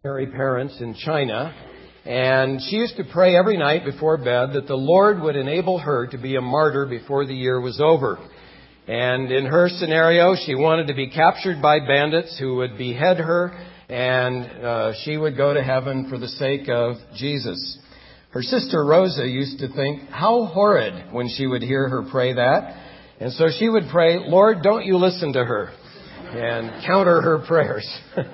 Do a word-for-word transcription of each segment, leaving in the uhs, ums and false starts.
missionary parents in China, and she used to pray every night before bed that the Lord would enable her to be a martyr before the year was over. And in her scenario, she wanted to be captured by bandits who would behead her, and uh, she would go to heaven for the sake of Jesus. Her sister Rosa used to think, how horrid, when she would hear her pray that. And so she would pray, Lord, don't you listen to her, and counter her prayers.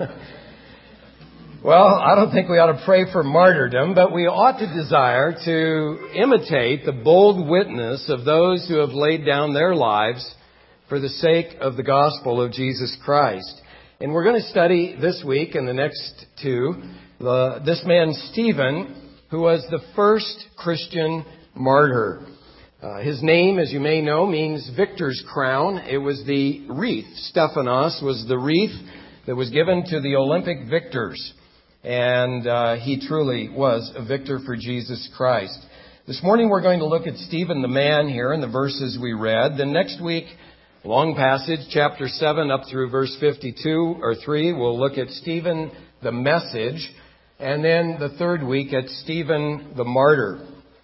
Well, I don't think we ought to pray for martyrdom, but we ought to desire to imitate the bold witness of those who have laid down their lives for the sake of the gospel of Jesus Christ. And we're going to study this week and the next two, the, this man Stephen, who was the first Christian martyr. Uh, his name, as you may know, means victor's crown. It was the wreath. Stephanos was the wreath that was given to the Olympic victors. And uh, he truly was a victor for Jesus Christ. This morning we're going to look at Stephen the man here in the verses we read. Then next week, long passage, chapter seven up through verse fifty-two or three, we'll look at Stephen the message. And then the third week at Stephen the martyr.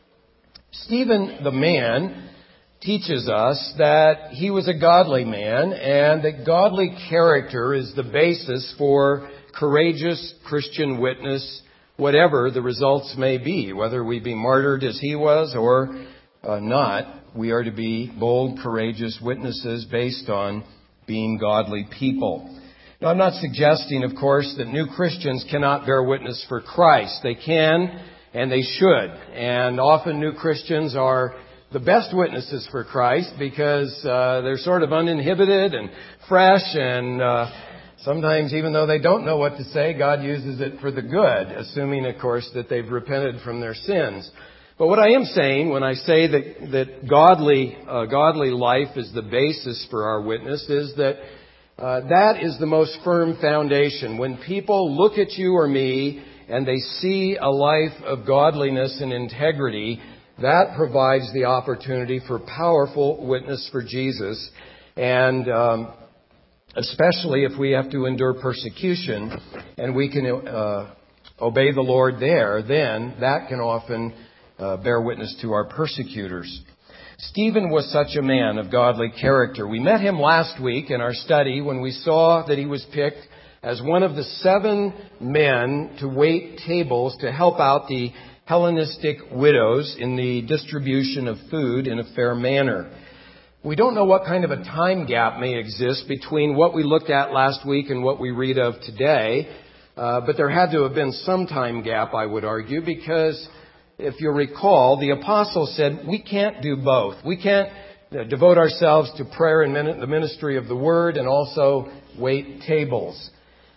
Stephen the man teaches us that he was a godly man and that godly character is the basis for courageous Christian witness, whatever the results may be, whether we be martyred as he was or uh, not. We are to be bold, courageous witnesses based on being godly people. Now, I'm not suggesting, of course, that new Christians cannot bear witness for Christ. They can and they should. And often new Christians are the best witnesses for Christ because uh, they're sort of uninhibited and fresh, and uh, sometimes even though they don't know what to say, God uses it for the good, assuming, of course, that they've repented from their sins. But what I am saying when I say that, that godly, uh, godly life is the basis for our witness is that uh, that is the most firm foundation. When people look at you or me and they see a life of godliness and integrity, that provides the opportunity for powerful witness for Jesus. And um, especially if we have to endure persecution and we can uh, obey the Lord there, then that can often uh, bear witness to our persecutors. Stephen was such a man of godly character. We met him last week in our study when we saw that he was picked as one of the seven men to wait tables to help out the Hellenistic widows in the distribution of food in a fair manner. We don't know what kind of a time gap may exist between what we looked at last week and what we read of today, uh, but there had to have been some time gap, I would argue, because if you recall, the apostle said we can't do both. We can't uh, devote ourselves to prayer and min- the ministry of the word and also wait tables.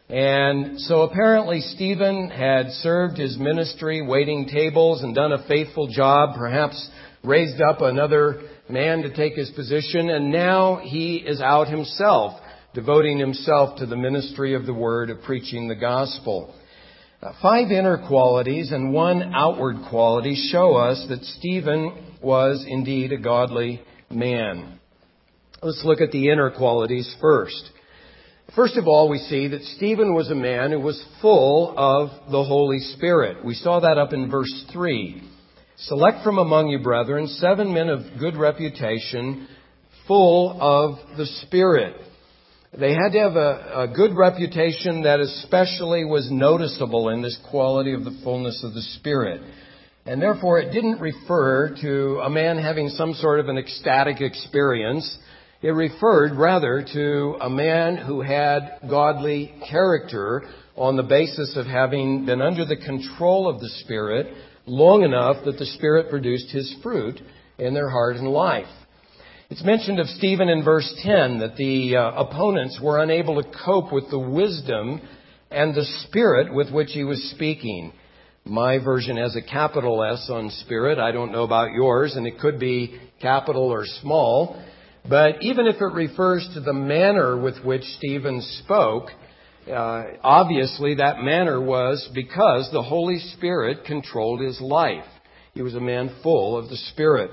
And so apparently Stephen had served his ministry waiting tables and done a faithful job, perhaps raised up another man to take his position, and now he is out himself, devoting himself to the ministry of the word of preaching the gospel. Uh, five inner qualities and one outward quality show us that Stephen was indeed a godly man. Let's look at the inner qualities first. First of all, we see that Stephen was a man who was full of the Holy Spirit. We saw that up in verse three. Select from among you, brethren, seven men of good reputation, full of the Spirit. They had to have a, a good reputation that especially was noticeable in this quality of the fullness of the Spirit. And therefore, it didn't refer to a man having some sort of an ecstatic experience. It referred rather to a man who had godly character on the basis of having been under the control of the Spirit long enough that the Spirit produced His fruit in their heart and life. It's mentioned of Stephen in verse ten that the uh, opponents were unable to cope with the wisdom and the spirit with which he was speaking. My version has a capital S on spirit. I don't know about yours, and it could be capital or small. But even if it refers to the manner with which Stephen spoke, uh, obviously that manner was because the Holy Spirit controlled his life. He was a man full of the Spirit.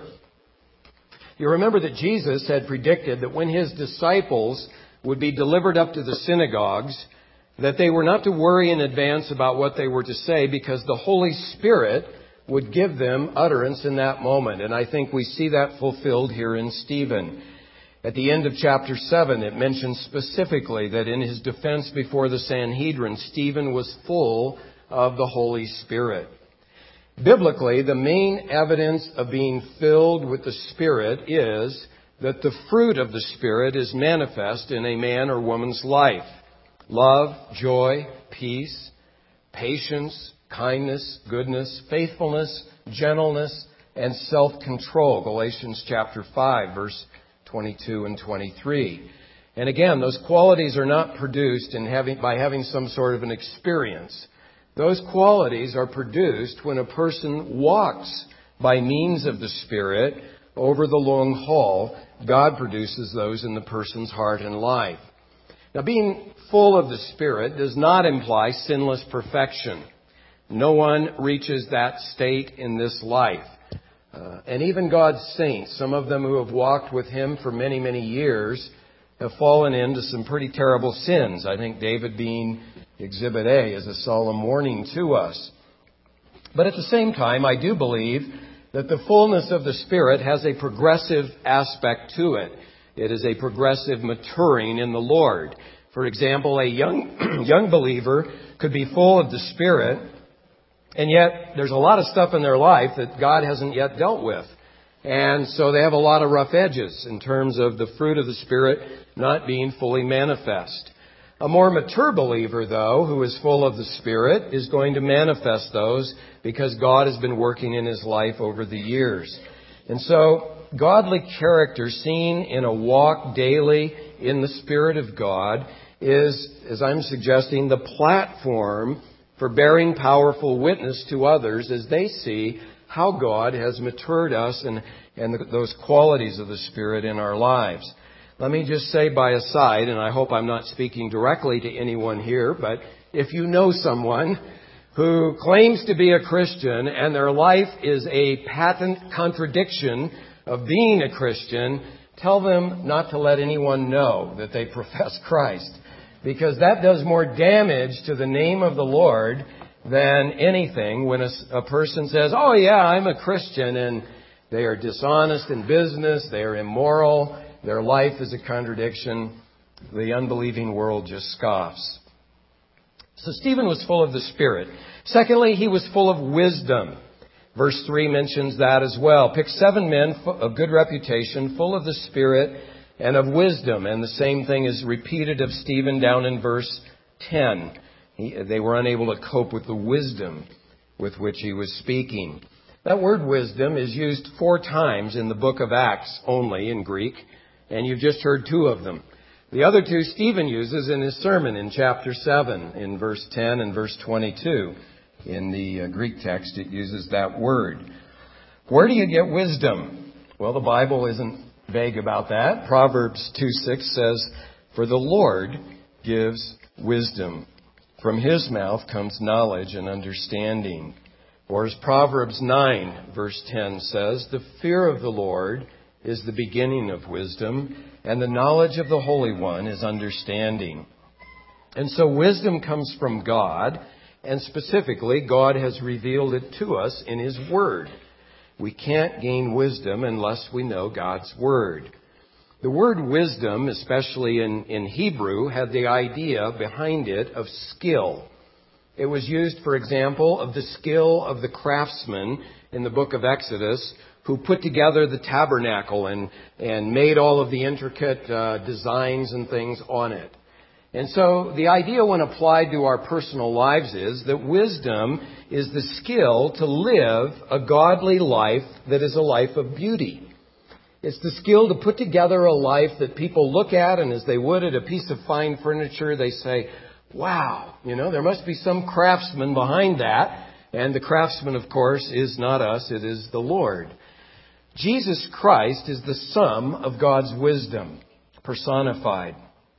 You remember that Jesus had predicted that when his disciples would be delivered up to the synagogues that they were not to worry in advance about what they were to say because the Holy Spirit would give them utterance in that moment. And I think we see that fulfilled here in Stephen. At the end of chapter seven, it mentions specifically that in his defense before the Sanhedrin, Stephen was full of the Holy Spirit. Biblically, the main evidence of being filled with the Spirit is that the fruit of the Spirit is manifest in a man or woman's life. Love, joy, peace, patience, kindness, goodness, faithfulness, gentleness, and self-control. Galatians chapter five, verse twenty-two and twenty-three. And again, those qualities are not produced in having, by having some sort of an experience. Those qualities are produced when a person walks by means of the Spirit over the long haul. God produces those in the person's heart and life. Now, being full of the Spirit does not imply sinless perfection. No one reaches that state in this life. Uh, and even God's saints, some of them who have walked with Him for many, many years, have fallen into some pretty terrible sins. I think David being Exhibit A is a solemn warning to us. But at the same time, I do believe that the fullness of the Spirit has a progressive aspect to it. It is a progressive maturing in the Lord. For example, a young young believer could be full of the Spirit, and yet there's a lot of stuff in their life that God hasn't yet dealt with. And so they have a lot of rough edges in terms of the fruit of the Spirit not being fully manifest. A more mature believer, though, who is full of the Spirit, is going to manifest those because God has been working in his life over the years. And so, godly character seen in a walk daily in the Spirit of God is, as I'm suggesting, the platform for bearing powerful witness to others as they see how God has matured us and, and the, those qualities of the Spirit in our lives. Let me just say by aside, and I hope I'm not speaking directly to anyone here, but if you know someone who claims to be a Christian and their life is a patent contradiction of being a Christian, tell them not to let anyone know that they profess Christ, because that does more damage to the name of the Lord than anything when a, a person says, oh yeah, I'm a Christian, and they are dishonest in business, they are immoral, their life is a contradiction. The unbelieving world just scoffs. So Stephen was full of the Spirit. Secondly, he was full of wisdom. Verse three mentions that as well. Pick seven men of good reputation, full of the Spirit and of wisdom. And the same thing is repeated of Stephen down in verse ten. He, they were unable to cope with the wisdom with which he was speaking. That word wisdom is used four times in the book of Acts only in Greek. And you've just heard two of them. The other two Stephen uses in his sermon in chapter seven, in verse ten and verse twenty-two. In the uh, Greek text, it uses that word. Where do you get wisdom? Well, the Bible isn't vague about that. Proverbs two six says, for the Lord gives wisdom. From his mouth comes knowledge and understanding. Or as Proverbs nine, verse ten says, the fear of the Lord is the beginning of wisdom, and the knowledge of the Holy One is understanding. And so wisdom comes from God, and specifically, God has revealed it to us in His Word. We can't gain wisdom unless we know God's Word. The word wisdom, especially in, in Hebrew, had the idea behind it of skill. It was used, for example, of the skill of the craftsman in the book of Exodus, who put together the tabernacle and, and made all of the intricate uh, designs and things on it. And so the idea when applied to our personal lives is that wisdom is the skill to live a godly life that is a life of beauty. It's the skill to put together a life that people look at, and as they would at a piece of fine furniture, they say, wow, you know, there must be some craftsman behind that. And the craftsman, of course, is not us, it is the Lord. Jesus Christ is the sum of God's wisdom, personified.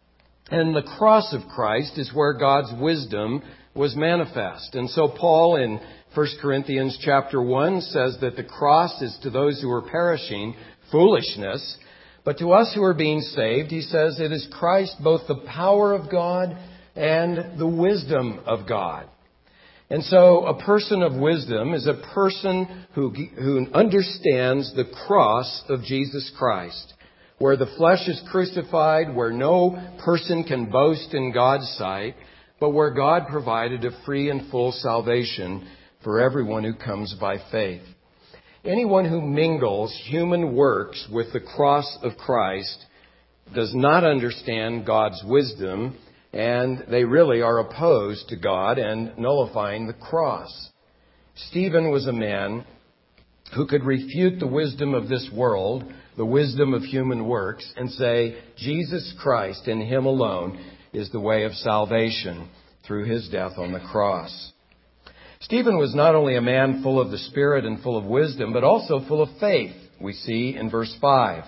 And the cross of Christ is where God's wisdom was manifest. And so Paul in First Corinthians chapter one says that the cross is to those who are perishing foolishness, but to us who are being saved, he says, it is Christ, both the power of God and the wisdom of God. And so a person of wisdom is a person who, who understands the cross of Jesus Christ, where the flesh is crucified, where no person can boast in God's sight, but where God provided a free and full salvation for everyone who comes by faith. Anyone who mingles human works with the cross of Christ does not understand God's wisdom, and they really are opposed to God and nullifying the cross. Stephen was a man who could refute the wisdom of this world, the wisdom of human works, and say, Jesus Christ and Him alone is the way of salvation through His death on the cross. Stephen was not only a man full of the Spirit and full of wisdom, but also full of faith, we see in verse five.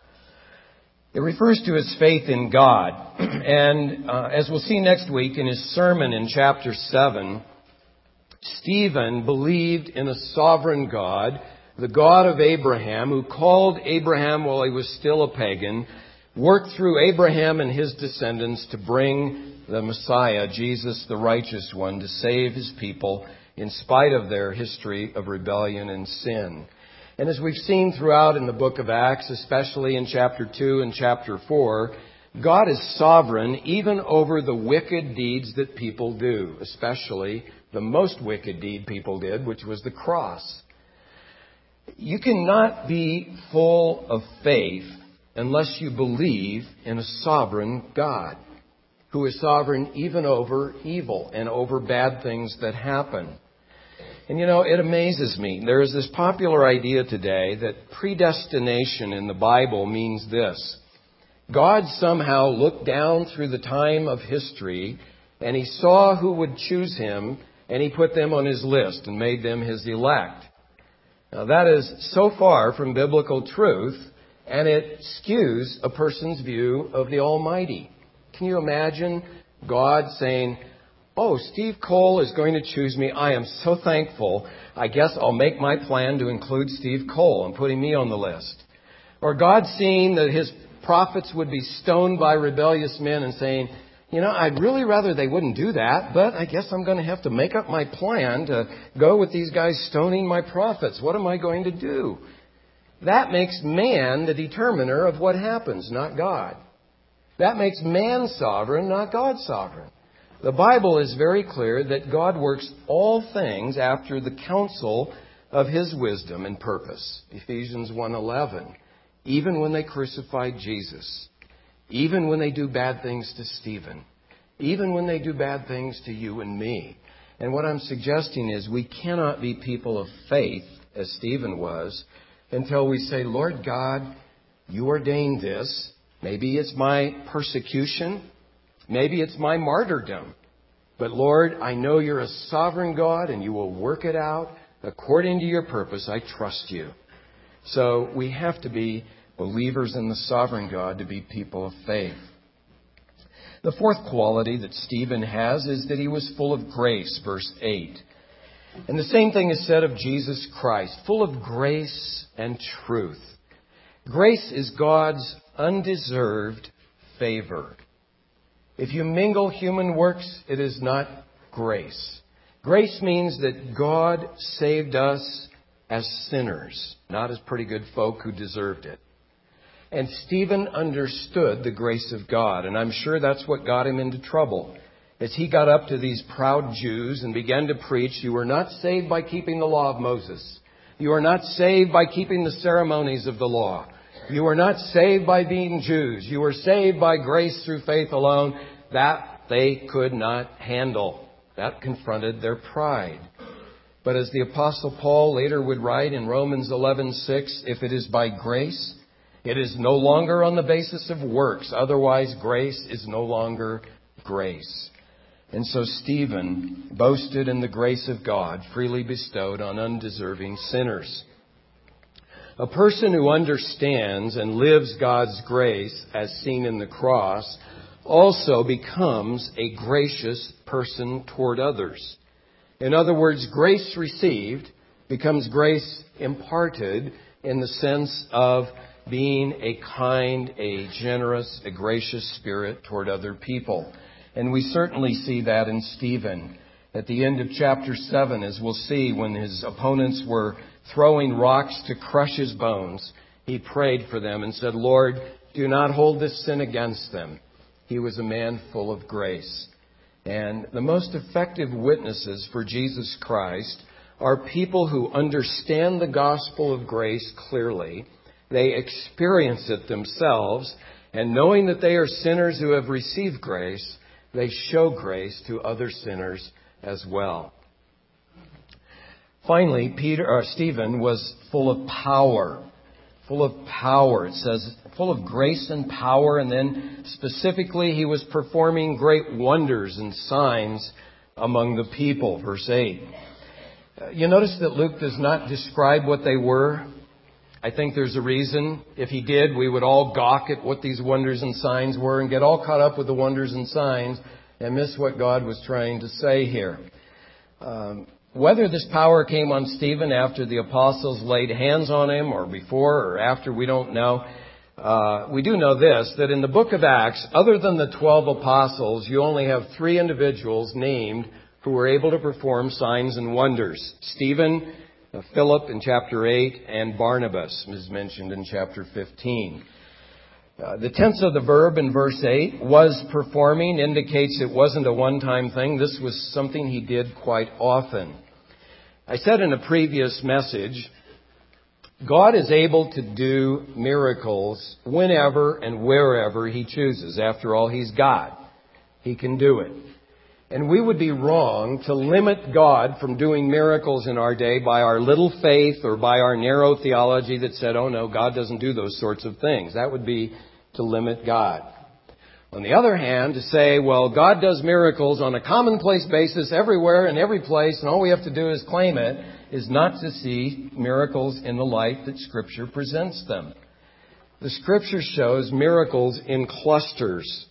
It refers to his faith in God. And uh, as we'll see next week in his sermon in chapter seven, Stephen believed in a sovereign God, the God of Abraham, who called Abraham while he was still a pagan, worked through Abraham and his descendants to bring the Messiah, Jesus the righteous one, to save His people in spite of their history of rebellion and sin. And as we've seen throughout in the book of Acts, especially in chapter two and chapter four, God is sovereign even over the wicked deeds that people do, especially the most wicked deed people did, which was the cross. You cannot be full of faith unless you believe in a sovereign God who is sovereign even over evil and over bad things that happen. And you know, it amazes me. There is this popular idea today that predestination in the Bible means this. God somehow looked down through the time of history and He saw who would choose Him and He put them on His list and made them His elect. Now that is so far from biblical truth, and it skews a person's view of the Almighty. Can you imagine God saying, oh, Steve Cole is going to choose me. I am so thankful. I guess I'll make my plan to include Steve Cole and putting me on the list. Or God seeing that His prophets would be stoned by rebellious men and saying, you know, I'd really rather they wouldn't do that, but I guess I'm going to have to make up my plan to go with these guys stoning my prophets. What am I going to do? That makes man the determiner of what happens, not God. That makes man sovereign, not God sovereign. The Bible is very clear that God works all things after the counsel of His wisdom and purpose. Ephesians one eleven. Even when they crucified Jesus, even when they do bad things to Stephen, even when they do bad things to you and me. And what I'm suggesting is we cannot be people of faith, as Stephen was, until we say, Lord God, You ordained this. Maybe it's my persecution. Maybe it's my martyrdom. But Lord, I know You're a sovereign God and You will work it out according to Your purpose. I trust You. So we have to be believers in the sovereign God to be people of faith. The fourth quality that Stephen has is that he was full of grace, verse eight. And the same thing is said of Jesus Christ, full of grace and truth. Grace is God's undeserved favor. If you mingle human works, it is not grace. Grace means that God saved us as sinners, not as pretty good folk who deserved it. And Stephen understood the grace of God, and I'm sure that's what got him into trouble. As he got up to these proud Jews and began to preach, you are not saved by keeping the law of Moses. You are not saved by keeping the ceremonies of the law. You are not saved by being Jews. You are saved by grace through faith alone. That they could not handle. That confronted their pride. But as the Apostle Paul later would write in Romans eleven six, if it is by grace, it is no longer on the basis of works. Otherwise, grace is no longer grace. And so Stephen boasted in the grace of God freely bestowed on undeserving sinners. A person who understands and lives God's grace as seen in the cross also becomes a gracious person toward others. In other words, grace received becomes grace imparted in the sense of being a kind, a generous, a gracious spirit toward other people. And we certainly see that in Stephen. At the end of chapter seven, as we'll see, when his opponents were throwing rocks to crush his bones, he prayed for them and said, Lord, do not hold this sin against them. He was a man full of grace. And the most effective witnesses for Jesus Christ are people who understand the gospel of grace clearly. They experience it themselves, and knowing that they are sinners who have received grace, they show grace to other sinners as well. Finally, Peter or Stephen was full of power. Full of power. It says full of grace and power, and then specifically he was performing great wonders and signs among the people. Verse eight. Uh, you notice that Luke does not describe what they were. I think there's a reason. If he did, we would all gawk at what these wonders and signs were and get all caught up with the wonders and signs and miss what God was trying to say here. Um, whether this power came on Stephen after the apostles laid hands on him or before or after, we don't know. Uh, we do know this, that in the book of Acts, other than the twelve apostles, you only have three individuals named who were able to perform signs and wonders. Stephen, uh, Philip in chapter eight, and Barnabas is mentioned in chapter fifteen. Uh, the tense of the verb in verse eight, was performing, indicates it wasn't a one-time thing. This was something he did quite often. I said in a previous message, God is able to do miracles whenever and wherever He chooses. After all, He's God. He can do it. And we would be wrong to limit God from doing miracles in our day by our little faith or by our narrow theology that said, oh no, God doesn't do those sorts of things. That would be to limit God. On the other hand, to say, well, God does miracles on a commonplace basis everywhere and every place, and all we have to do is claim it, is not to see miracles in the light that Scripture presents them. The Scripture shows miracles in clusters.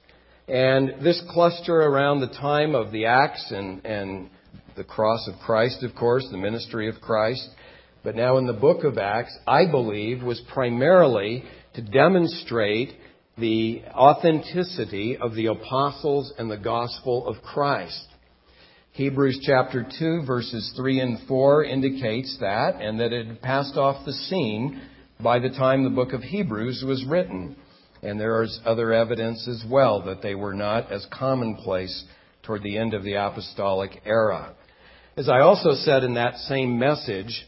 And this cluster around the time of the Acts and, and the cross of Christ, of course, the ministry of Christ, but now in the book of Acts, I believe, was primarily to demonstrate the authenticity of the apostles and the gospel of Christ. Hebrews chapter two, verses three and four indicates that, and that it had passed off the scene by the time the book of Hebrews was written. And there is other evidence as well that they were not as commonplace toward the end of the apostolic era. As I also said in that same message,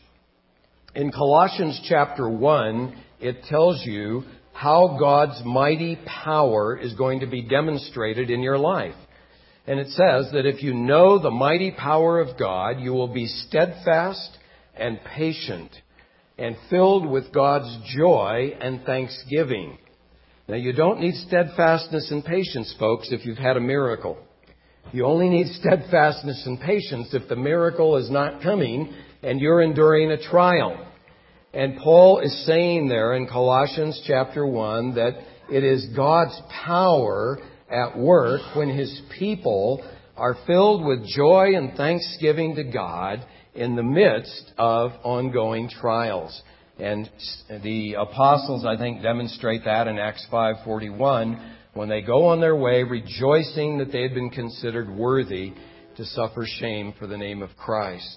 in Colossians chapter one, it tells you how God's mighty power is going to be demonstrated in your life. And it says that if you know the mighty power of God, you will be steadfast and patient and filled with God's joy and thanksgiving. Now, you don't need steadfastness and patience, folks, if you've had a miracle. You only need steadfastness and patience if the miracle is not coming and you're enduring a trial. And Paul is saying there in Colossians chapter one that it is God's power at work when His people are filled with joy and thanksgiving to God in the midst of ongoing trials. And the apostles, I think, demonstrate that in Acts five forty-one when they go on their way rejoicing that they had been considered worthy to suffer shame for the name of Christ.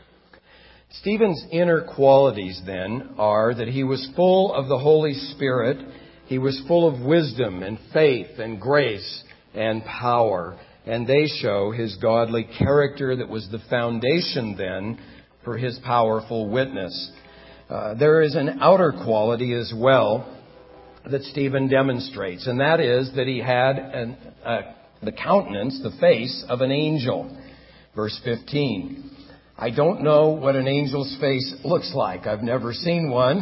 Stephen's inner qualities, then, are that he was full of the Holy Spirit, he was full of wisdom and faith and grace and power, and they show his godly character that was the foundation, then, for his powerful witness. Uh, there is an outer quality as well that Stephen demonstrates, and that is that he had an, uh, the countenance, the face of an angel. Verse fifteen. I don't know what an angel's face looks like. I've never seen one.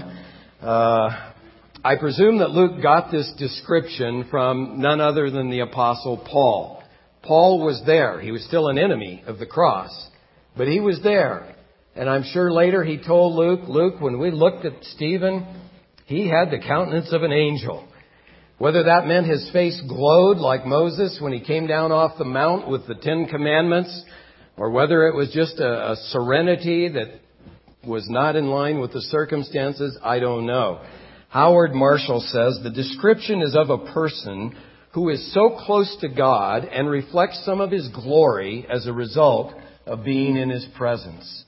Uh, I presume that Luke got this description from none other than the Apostle Paul. Paul was there. He was still an enemy of the cross, but he was there. And I'm sure later he told Luke, Luke, when we looked at Stephen, he had the countenance of an angel. Whether that meant his face glowed like Moses when he came down off the mount with the Ten Commandments, or whether it was just a, a serenity that was not in line with the circumstances, I don't know. Howard Marshall says, the description is of a person who is so close to God and reflects some of His glory as a result of being in His presence.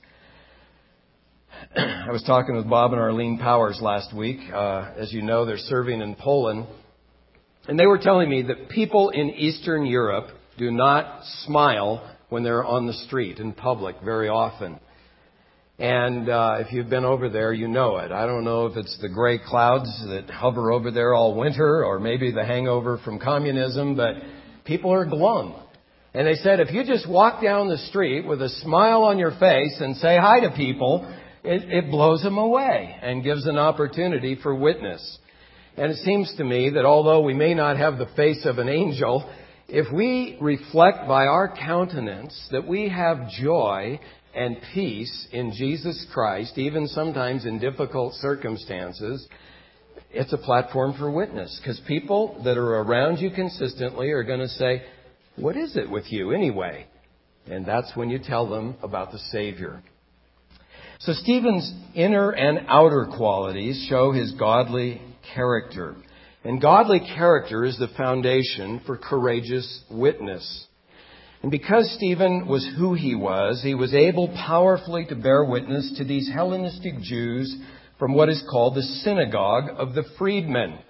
I was talking with Bob and Arlene Powers last week. Uh, as you know, they're serving in Poland. And they were telling me that people in Eastern Europe do not smile when they're on the street in public very often. And uh, if you've been over there, you know it. I don't know if it's the gray clouds that hover over there all winter or maybe the hangover from communism, but people are glum. And they said if you just walk down the street with a smile on your face and say hi to people, it, it blows them away and gives an opportunity for witness. And it seems to me that although we may not have the face of an angel, if we reflect by our countenance that we have joy and peace in Jesus Christ, even sometimes in difficult circumstances, it's a platform for witness. Because people that are around you consistently are going to say, what is it with you anyway? And that's when you tell them about the Savior. So Stephen's inner and outer qualities show his godly character. And godly character is the foundation for courageous witness. And because Stephen was who he was, he was able powerfully to bear witness to these Hellenistic Jews from what is called the synagogue of the freedmen.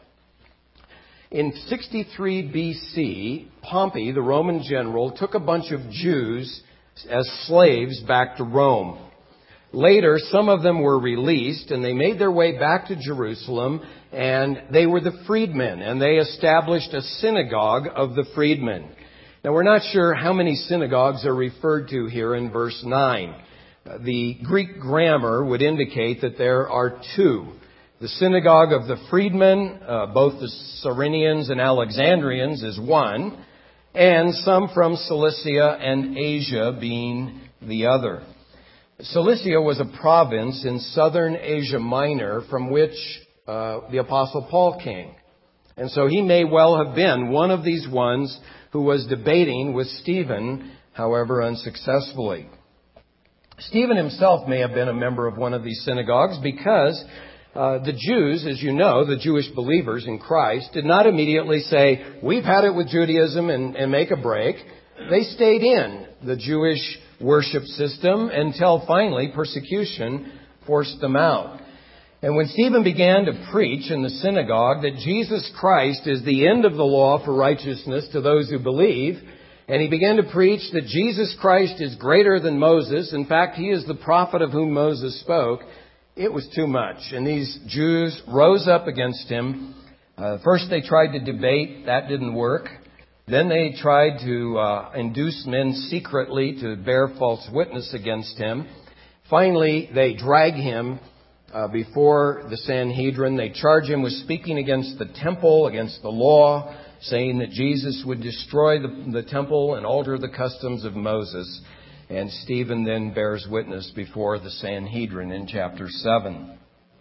In sixty-three B C, Pompey, the Roman general, took a bunch of Jews as slaves back to Rome. Later, some of them were released, and they made their way back to Jerusalem, and they were the freedmen, and they established a synagogue of the freedmen. Now, we're not sure how many synagogues are referred to here in verse nine. The Greek grammar would indicate that there are two. The synagogue of the freedmen, uh, both the Cyrenians and Alexandrians, is one, and some from Cilicia and Asia being the other. Cilicia was a province in southern Asia Minor from which uh, the Apostle Paul came. And so he may well have been one of these ones who was debating with Stephen, however unsuccessfully. Stephen himself may have been a member of one of these synagogues because uh, the Jews, as you know, the Jewish believers in Christ, did not immediately say, we've had it with Judaism and, and make a break. They stayed in the Jewish worship system until finally persecution forced them out. And when Stephen began to preach in the synagogue that Jesus Christ is the end of the law for righteousness to those who believe, and he began to preach that Jesus Christ is greater than Moses, in fact, he is the prophet of whom Moses spoke, it was too much. And these Jews rose up against him. Uh, first they tried to debate. That didn't work. Then they tried to uh, induce men secretly to bear false witness against him. Finally, they drag him uh, before the Sanhedrin. They charge him with speaking against the temple, against the law, saying that Jesus would destroy the, the temple and alter the customs of Moses. And Stephen then bears witness before the Sanhedrin in chapter seven.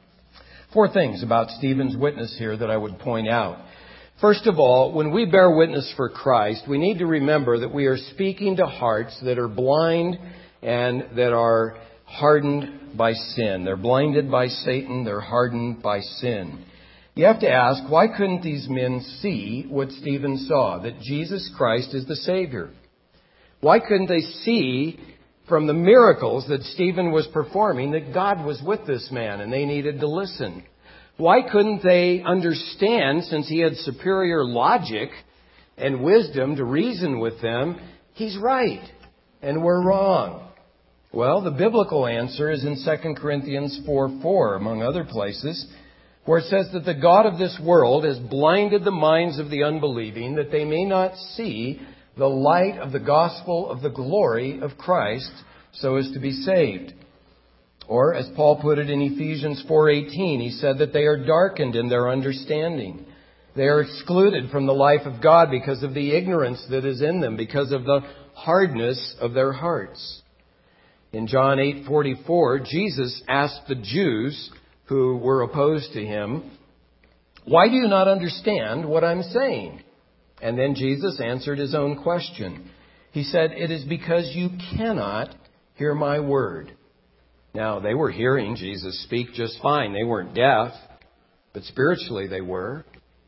Four things about Stephen's witness here that I would point out. First of all, when we bear witness for Christ, we need to remember that we are speaking to hearts that are blind and that are hardened by sin. They're blinded by Satan. They're hardened by sin. You have to ask, why couldn't these men see what Stephen saw, that Jesus Christ is the Savior? Why couldn't they see from the miracles that Stephen was performing that God was with this man and they needed to listen? Why couldn't they understand, since he had superior logic and wisdom to reason with them, he's right and we're wrong? Well, the biblical answer is in Second Corinthians four four, among other places, where it says that the God of this world has blinded the minds of the unbelieving, that they may not see the light of the gospel of the glory of Christ, so as to be saved. Or, as Paul put it in Ephesians four eighteen, he said that they are darkened in their understanding. They are excluded from the life of God because of the ignorance that is in them, because of the hardness of their hearts. In John eight forty-four, Jesus asked the Jews who were opposed to him, "Why do you not understand what I'm saying?" And then Jesus answered his own question. He said, "It is because you cannot hear my word." Now, they were hearing Jesus speak just fine. They weren't deaf, but spiritually they were.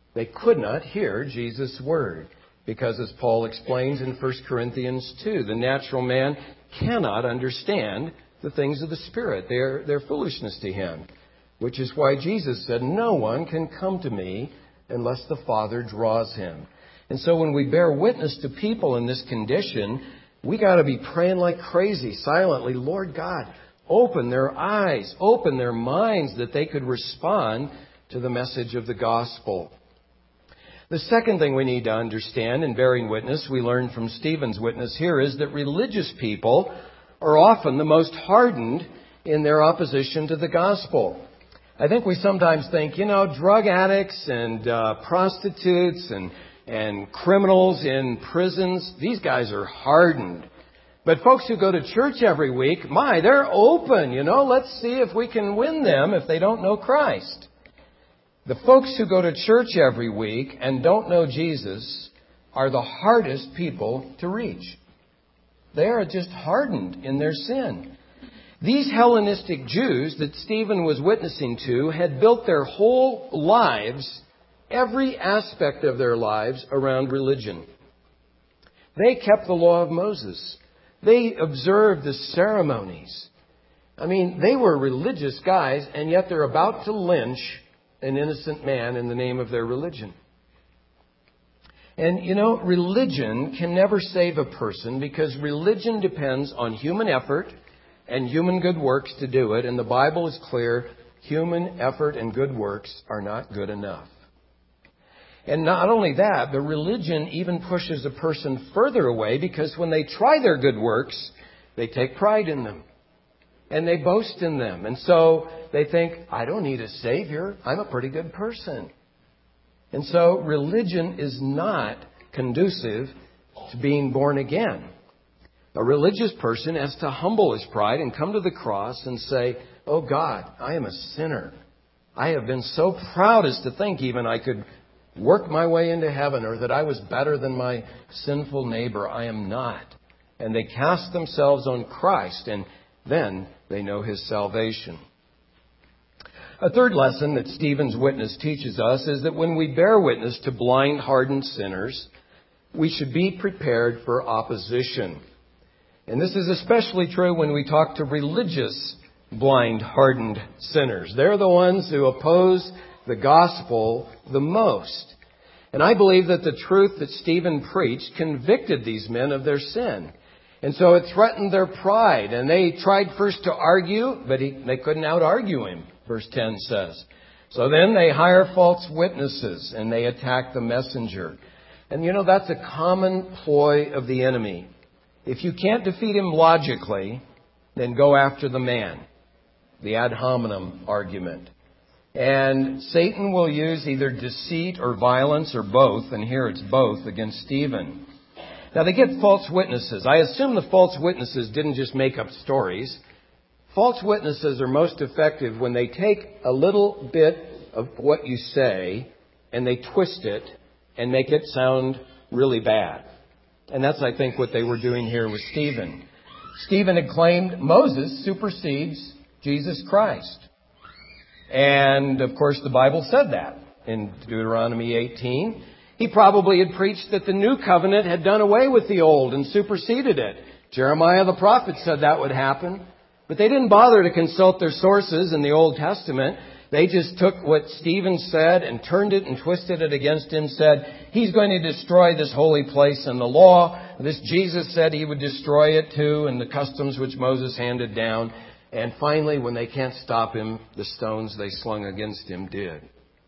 They could not hear Jesus' word. Because as Paul explains in First Corinthians two, the natural man cannot understand the things of the Spirit. They're, they're foolishness to him. Which is why Jesus said, no one can come to me unless the Father draws him. And so when we bear witness to people in this condition, we got to be praying like crazy, silently. Lord God, open their eyes, open their minds that they could respond to the message of the gospel. The second thing we need to understand in bearing witness, we learn from Stephen's witness here, is that religious people are often the most hardened in their opposition to the gospel. I think we sometimes think, you know, drug addicts and uh, prostitutes and, and criminals in prisons, these guys are hardened. But folks who go to church every week, my, they're open, you know, let's see if we can win them if they don't know Christ. The folks who go to church every week and don't know Jesus are the hardest people to reach. They are just hardened in their sin. These Hellenistic Jews that Stephen was witnessing to had built their whole lives, every aspect of their lives, around religion. They kept the law of Moses. They observed the ceremonies. I mean, they were religious guys, and yet they're about to lynch an innocent man in the name of their religion. And, you know, religion can never save a person because religion depends on human effort and human good works to do it. And the Bible is clear, human effort and good works are not good enough. And not only that, but religion even pushes a person further away because when they try their good works, they take pride in them. And they boast in them. And so they think, I don't need a Savior. I'm a pretty good person. And so religion is not conducive to being born again. A religious person has to humble his pride and come to the cross and say, oh God, I am a sinner. I have been so proud as to think even I could work my way into heaven or that I was better than my sinful neighbor. I am not. And they cast themselves on Christ and then they know His salvation. A third lesson that Stephen's witness teaches us is that when we bear witness to blind, hardened sinners, we should be prepared for opposition. And this is especially true when we talk to religious, blind, hardened sinners. They're the ones who oppose the gospel the most. And I believe that the truth that Stephen preached convicted these men of their sin. And so it threatened their pride. And they tried first to argue, but he, they couldn't out-argue him, verse ten says. So then they hire false witnesses and they attack the messenger. And you know, that's a common ploy of the enemy. If you can't defeat him logically, then go after the man. The ad hominem argument. And Satan will use either deceit or violence or both. And here it's both against Stephen. Now, they get false witnesses. I assume the false witnesses didn't just make up stories. False witnesses are most effective when they take a little bit of what you say and they twist it and make it sound really bad. And that's, I think, what they were doing here with Stephen. Stephen had claimed Moses supersedes Jesus Christ. And, of course, the Bible said that in Deuteronomy eighteen. He probably had preached that the new covenant had done away with the old and superseded it. Jeremiah the prophet said that would happen. But they didn't bother to consult their sources in the Old Testament. They just took what Stephen said and turned it and twisted it against him, said he's going to destroy this holy place and the law. This Jesus said he would destroy it too, and the customs which Moses handed down. And finally, when they can't stop him, the stones they slung against him did.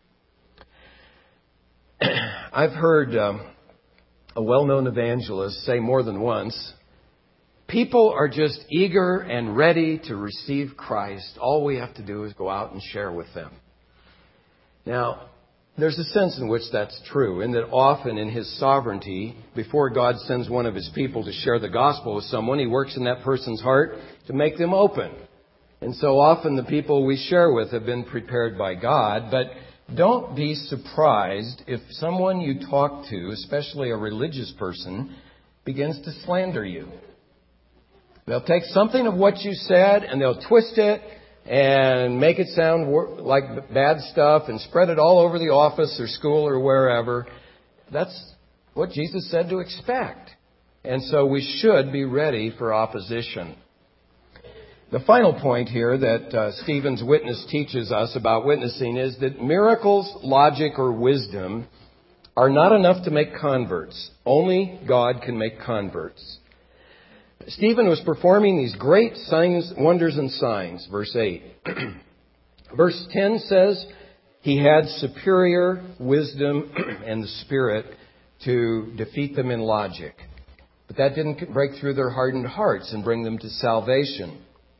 I've heard um, a well-known evangelist say more than once, people are just eager and ready to receive Christ. All we have to do is go out and share with them. Now, there's a sense in which that's true, in that often in His sovereignty, before God sends one of His people to share the gospel with someone, He works in that person's heart to make them open. And so often the people we share with have been prepared by God, but don't be surprised if someone you talk to, especially a religious person, begins to slander you. They'll take something of what you said and they'll twist it and make it sound wor- like bad stuff and spread it all over the office or school or wherever. That's what Jesus said to expect. And so we should be ready for opposition. The final point here that uh, Stephen's witness teaches us about witnessing is that miracles, logic, or wisdom are not enough to make converts. Only God can make converts. Stephen was performing these great signs, wonders, and signs. Verse eight. Verse ten says he had superior wisdom and the Spirit to defeat them in logic. But that didn't break through their hardened hearts and bring them to salvation.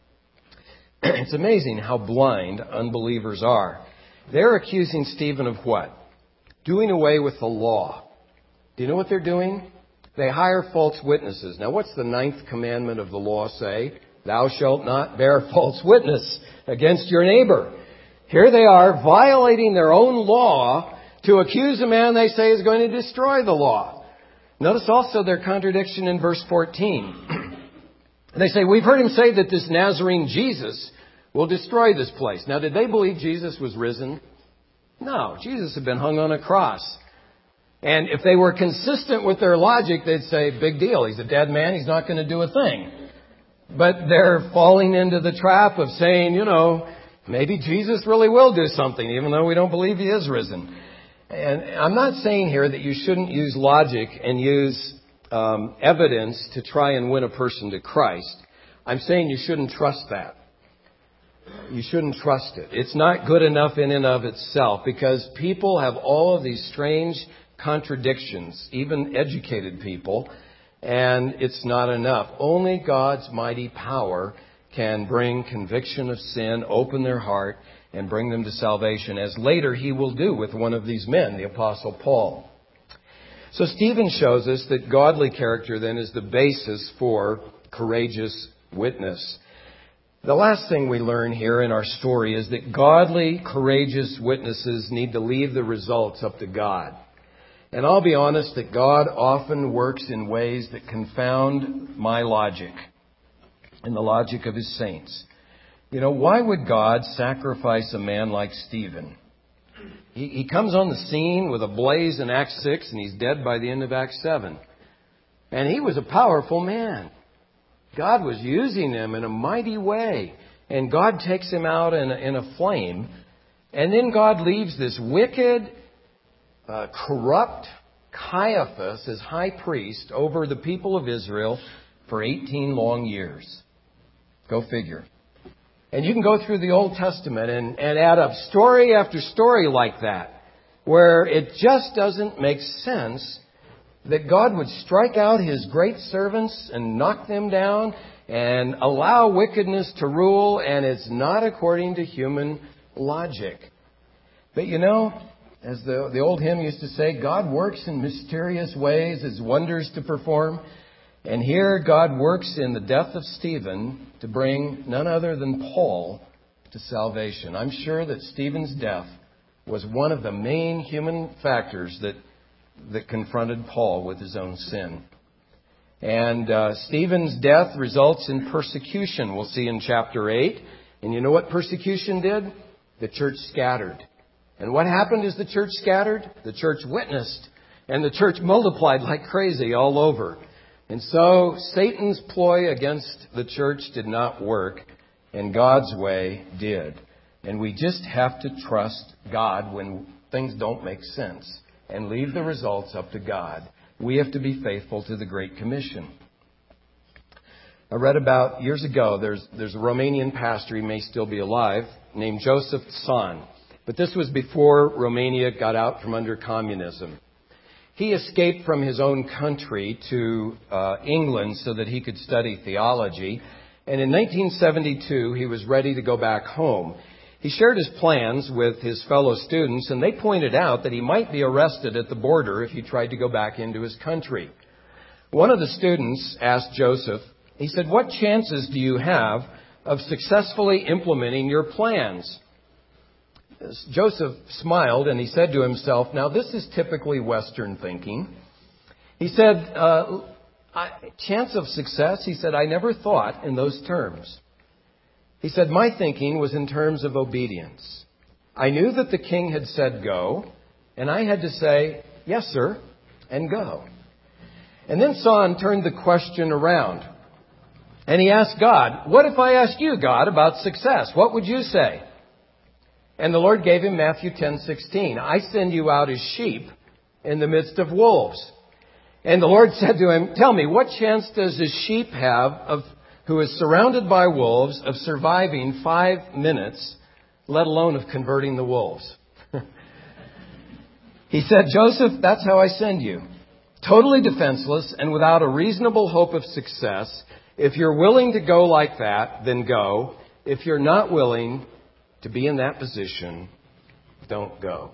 It's amazing how blind unbelievers are. They're accusing Stephen of what? Doing away with the law. Do you know what they're doing? They hire false witnesses. Now, what's the ninth commandment of the law say? Thou shalt not bear false witness against your neighbor. Here they are violating their own law to accuse a man they say is going to destroy the law. Notice also their contradiction in verse fourteen. They say, we've heard him say that this Nazarene Jesus will destroy this place. Now, did they believe Jesus was risen? No, Jesus had been hung on a cross. And if they were consistent with their logic, they'd say, big deal. He's a dead man. He's not going to do a thing. But they're falling into the trap of saying, you know, maybe Jesus really will do something, even though we don't believe he is risen. And I'm not saying here that you shouldn't use logic and use um, evidence to try and win a person to Christ. I'm saying you shouldn't trust that. You shouldn't trust it. It's not good enough in and of itself because people have all of these strange contradictions, even educated people, and it's not enough. Only God's mighty power can bring conviction of sin, open their heart, and bring them to salvation, as later he will do with one of these men, the Apostle Paul. So Stephen shows us that godly character then is the basis for courageous witness. The last thing we learn here in our story is that godly, courageous witnesses need to leave the results up to God. And I'll be honest that God often works in ways that confound my logic and the logic of his saints. You know, why would God sacrifice a man like Stephen? He, he comes on the scene with a blaze in Acts six and he's dead by the end of Acts seven. And he was a powerful man. God was using him in a mighty way. And God takes him out in a, in a flame. And then God leaves this wicked, uh, corrupt Caiaphas as high priest over the people of Israel for eighteen long years. Go figure. And you can go through the Old Testament and, and add up story after story like that, where it just doesn't make sense that God would strike out his great servants and knock them down and allow wickedness to rule, and it's not according to human logic. But you know, as the, the old hymn used to say, God works in mysterious ways, his wonders to perform. And here God works in the death of Stephen to bring none other than Paul to salvation. I'm sure that Stephen's death was one of the main human factors that that confronted Paul with his own sin. And uh, Stephen's death results in persecution. We'll see in chapter eight. And you know what persecution did? The church scattered. And what happened as the church scattered? The church witnessed. And the church multiplied like crazy all over. And so Satan's ploy against the church did not work, and God's way did. And we just have to trust God when things don't make sense and leave the results up to God. We have to be faithful to the Great Commission. I read about years ago, there's, there's a Romanian pastor, he may still be alive, named Joseph Tson. But this was before Romania got out from under communism. He escaped from his own country to uh, England so that he could study theology. And in nineteen seventy-two, he was ready to go back home. He shared his plans with his fellow students, and they pointed out that he might be arrested at the border if he tried to go back into his country. One of the students asked Joseph, he said, "What chances do you have of successfully implementing your plans?" Joseph smiled and he said to himself, now this is typically Western thinking. He said, uh, I, chance of success, he said, I never thought in those terms. He said, my thinking was in terms of obedience. I knew that the king had said go, and I had to say, yes, sir, and go. And then Son turned the question around. And he asked God, what if I asked you, God, about success? What would you say? And the Lord gave him Matthew ten sixteen. I send you out as sheep in the midst of wolves. And the Lord said to him, tell me, what chance does a sheep have of who is surrounded by wolves of surviving five minutes, let alone of converting the wolves? He said, Joseph, that's how I send you. Totally defenseless and without a reasonable hope of success. If you're willing to go like that, then go. If you're not willing to be in that position, don't go.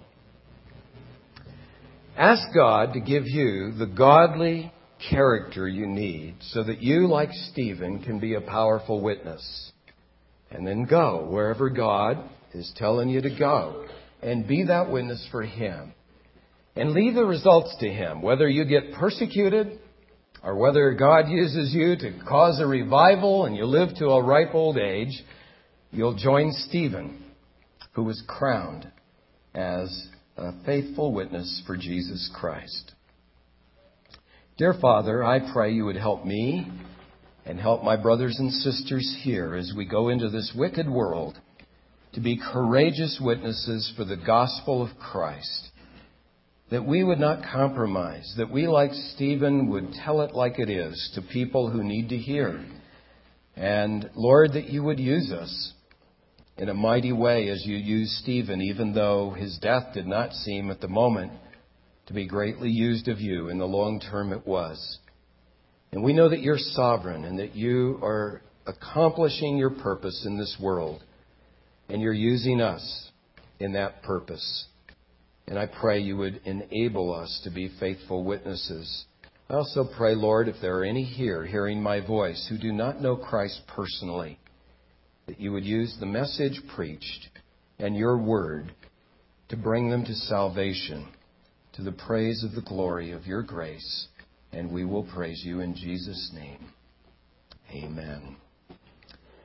Ask God to give you the godly character you need so that you, like Stephen, can be a powerful witness. And then go wherever God is telling you to go and be that witness for Him. And leave the results to Him. Whether you get persecuted or whether God uses you to cause a revival and you live to a ripe old age, you'll join Stephen, who was crowned as a faithful witness for Jesus Christ. Dear Father, I pray you would help me and help my brothers and sisters here as we go into this wicked world to be courageous witnesses for the gospel of Christ. That we would not compromise, that we, like Stephen, would tell it like it is to people who need to hear. And, Lord, that you would use us in a mighty way as you used Stephen, even though his death did not seem at the moment to be greatly used of you. In the long term it was. And we know that you're sovereign and that you are accomplishing your purpose in this world. And you're using us in that purpose. And I pray you would enable us to be faithful witnesses. I also pray, Lord, if there are any here hearing my voice who do not know Christ personally, that you would use the message preached and your word to bring them to salvation, to the praise of the glory of your grace. And we will praise you in Jesus' name. Amen.